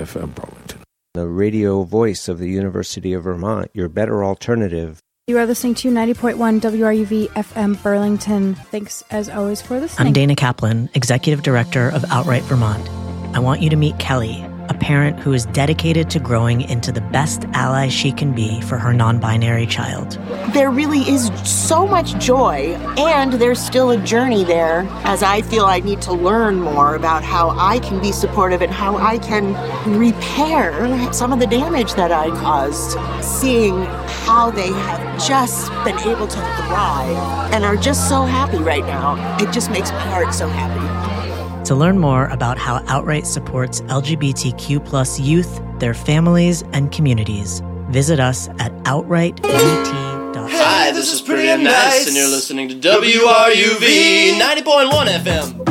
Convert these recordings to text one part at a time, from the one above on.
FM Burlington. The radio voice of the University of Vermont, your better alternative. You are listening to 90.1 WRUV FM Burlington. Thanks, as always, for listening. I'm Dana Kaplan, Executive Director of Outright Vermont. I want you to meet Kelly, a parent who is dedicated to growing into the best ally she can be for her non-binary child. There really is so much joy, and there's still a journey there, as I feel I need to learn more about how I can be supportive and how I can repair some of the damage that I caused. Seeing how they have just been able to thrive and are just so happy right now, it just makes my heart so happy. To learn more about how Outright supports LGBTQ+ youth, their families, and communities, visit us at outrightvt.com. Hi, this is Pretty and Nice, and you're listening to WRUV 90.1 FM.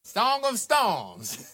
Song of Storms.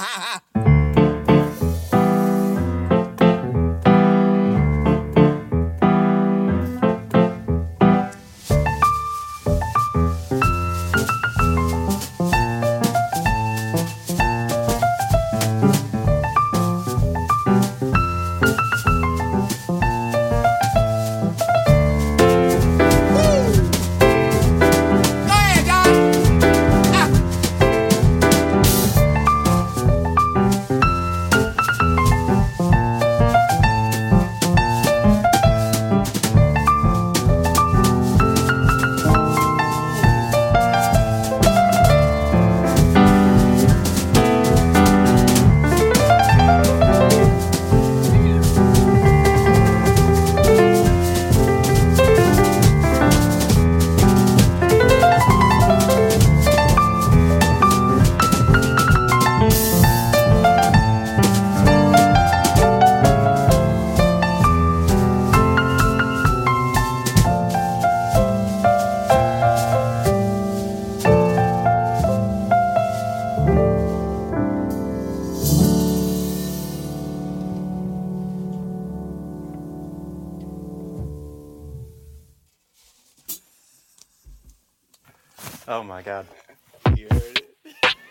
Oh my God. You heard it.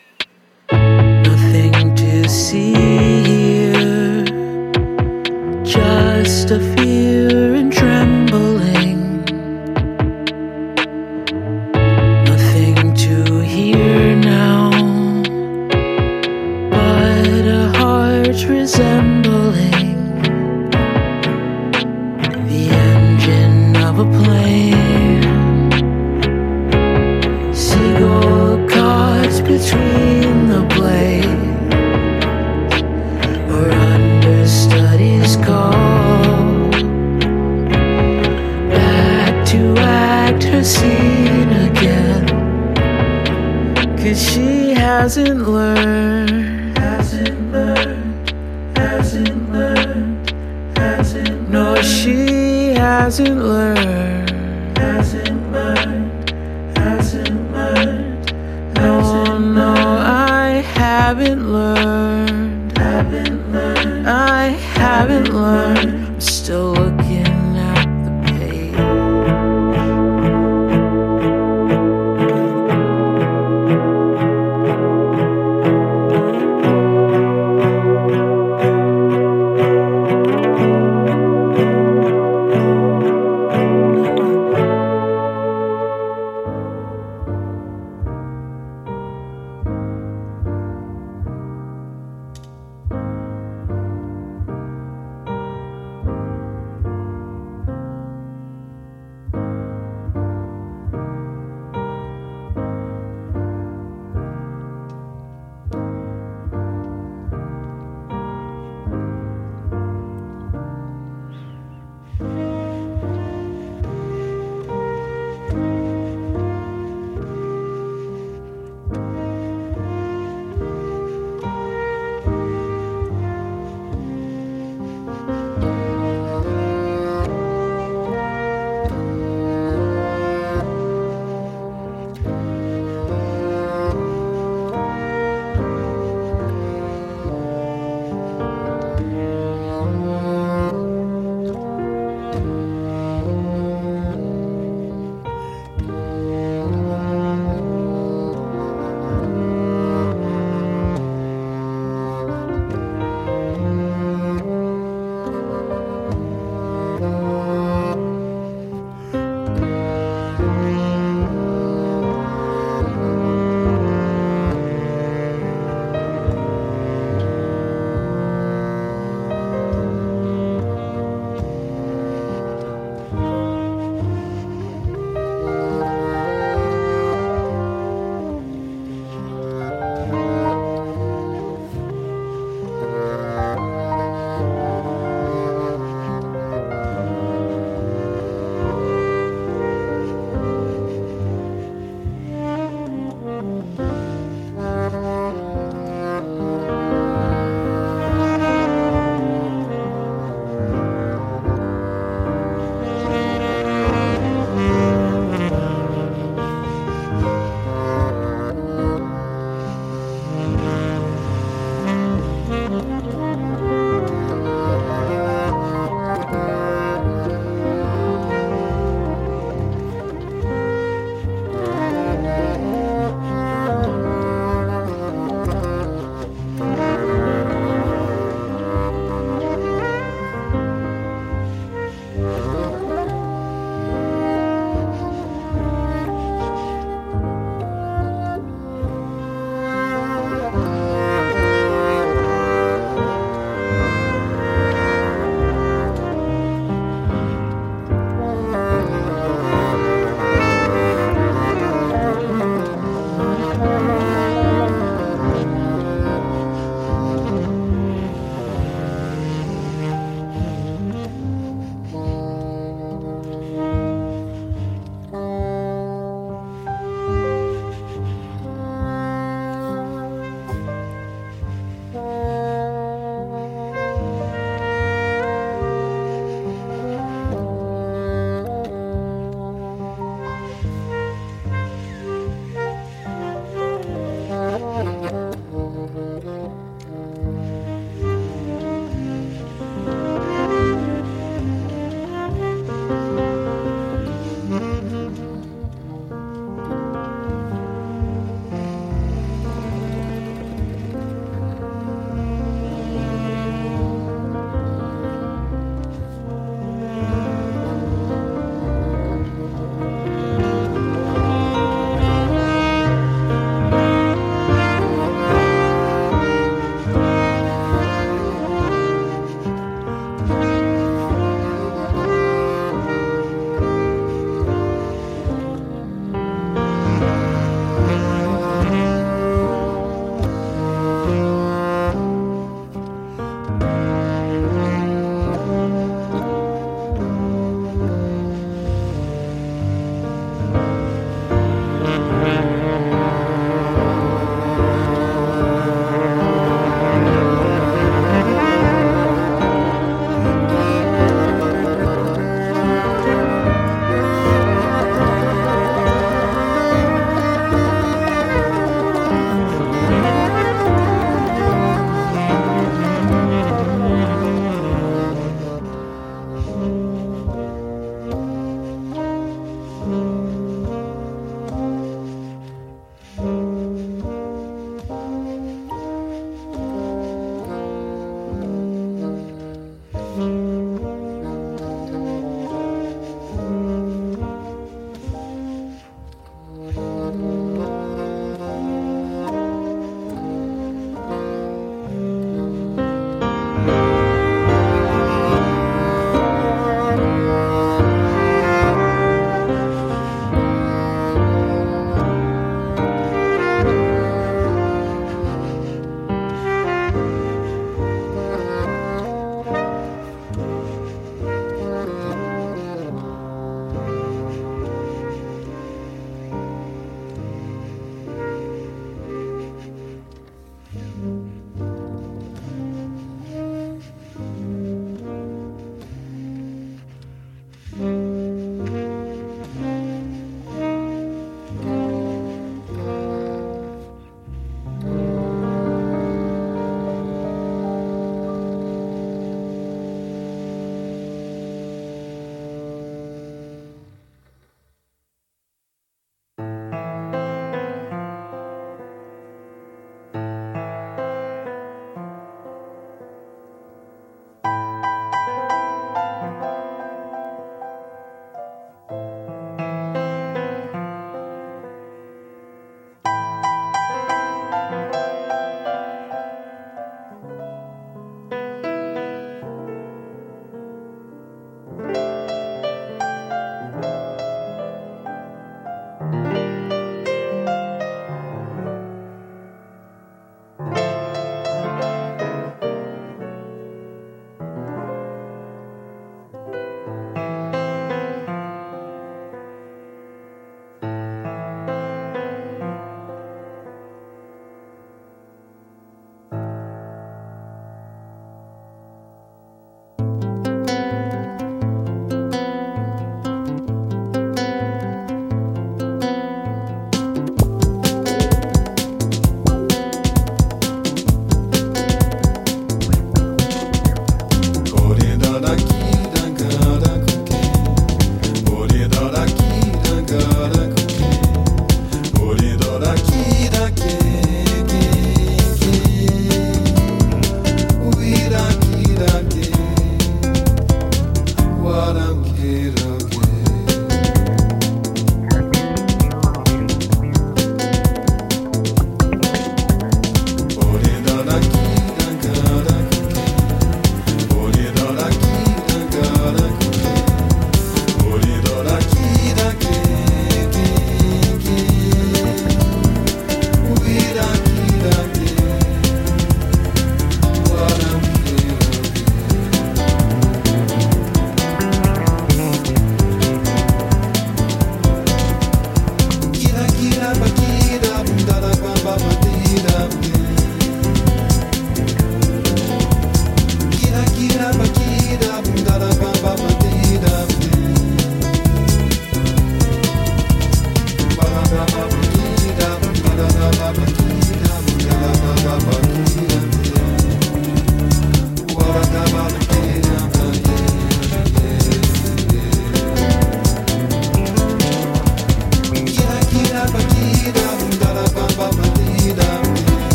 Nothing to see here, just a fear and trembling. Nothing to hear now, but a heart resembling the engine of a plane. Seagull caught between the blades, or understudies call back to act her scene again. 'Cause she hasn't learned, no, she hasn't learned, no, I haven't learned, I haven't learned. I'm still looking